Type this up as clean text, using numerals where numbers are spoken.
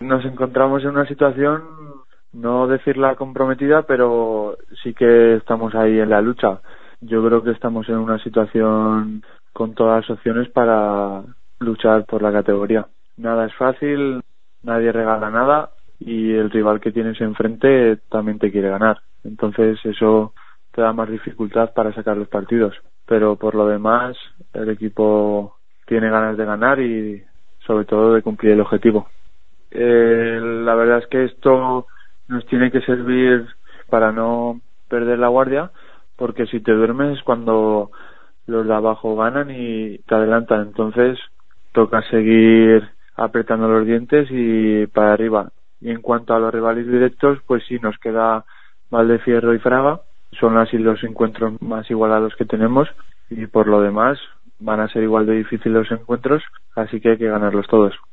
Nos encontramos en una situación, no decirla comprometida, pero sí que estamos ahí en la lucha. Yo creo que estamos en una situación con todas las opciones para luchar por la categoría. Nada es fácil, nadie regala nada y el rival que tienes enfrente también te quiere ganar. Entonces eso te da más dificultad para sacar los partidos. Pero por lo demás, el equipo tiene ganas de ganar y sobre todo de cumplir el objetivo. La verdad es que esto nos tiene que servir para no perder la guardia, porque si te duermes es cuando los de abajo ganan y te adelantan. Entonces toca seguir apretando los dientes y para arriba. Y en cuanto a los rivales directos, pues sí, nos queda Valdefierro y Fraga. Son así los encuentros más igualados que tenemos y por lo demás van a ser igual de difíciles los encuentros, así que hay que ganarlos todos.